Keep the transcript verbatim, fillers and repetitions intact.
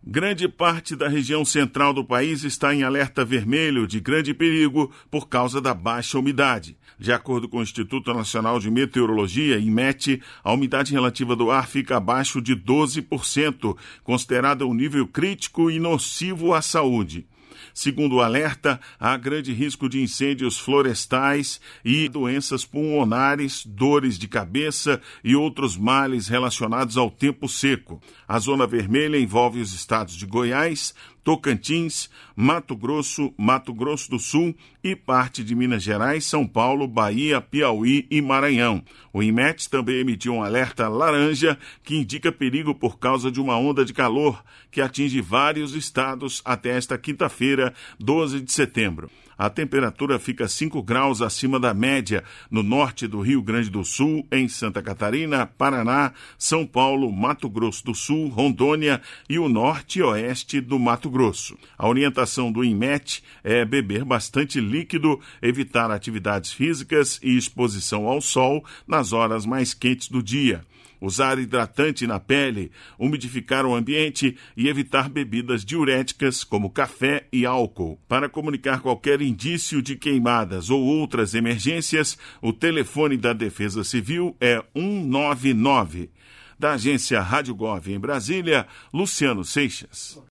Grande parte da região central do país está em alerta vermelho de grande perigo por causa da baixa umidade. De acordo com o Instituto Nacional de Meteorologia, INMET, a umidade relativa do ar fica abaixo de doze por cento, considerada um nível crítico e nocivo à saúde. Segundo o alerta, há grande risco de incêndios florestais e doenças pulmonares, dores de cabeça e outros males relacionados ao tempo seco. A zona vermelha envolve os estados de Goiás, Tocantins, Mato Grosso, Mato Grosso do Sul e parte de Minas Gerais, São Paulo, Bahia, Piauí e Maranhão. O INMET também emitiu um alerta laranja que indica perigo por causa de uma onda de calor que atinge vários estados até esta quinta-feira, doze de setembro. A temperatura fica cinco graus acima da média no norte do Rio Grande do Sul, em Santa Catarina, Paraná, São Paulo, Mato Grosso do Sul, Rondônia e o norte e oeste do Mato Grosso. A orientação do INMET é beber bastante líquido, evitar atividades físicas e exposição ao sol nas horas mais quentes do dia. Usar hidratante na pele, umidificar o ambiente e evitar bebidas diuréticas como café e álcool. Para comunicar qualquer indício de queimadas ou outras emergências, o telefone da Defesa Civil é um nove nove. Da agência Rádio Gov em Brasília, Luciano Seixas.